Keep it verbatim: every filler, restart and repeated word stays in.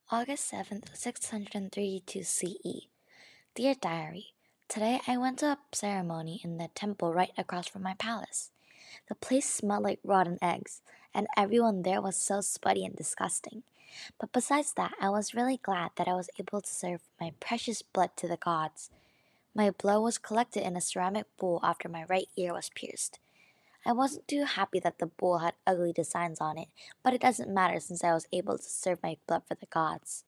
August seventh, six hundred thirty-two C E. Dear Diary, today I went to a ceremony in the temple right across from my palace. The place smelled like rotten eggs, and everyone there was so sweaty and disgusting. But besides that, I was really glad that I was able to serve my precious blood to the gods. My blood was collected in a ceramic bowl after my right ear was pierced. I wasn't too happy that the bowl had ugly designs on it, but it doesn't matter since I was able to serve my blood for the gods.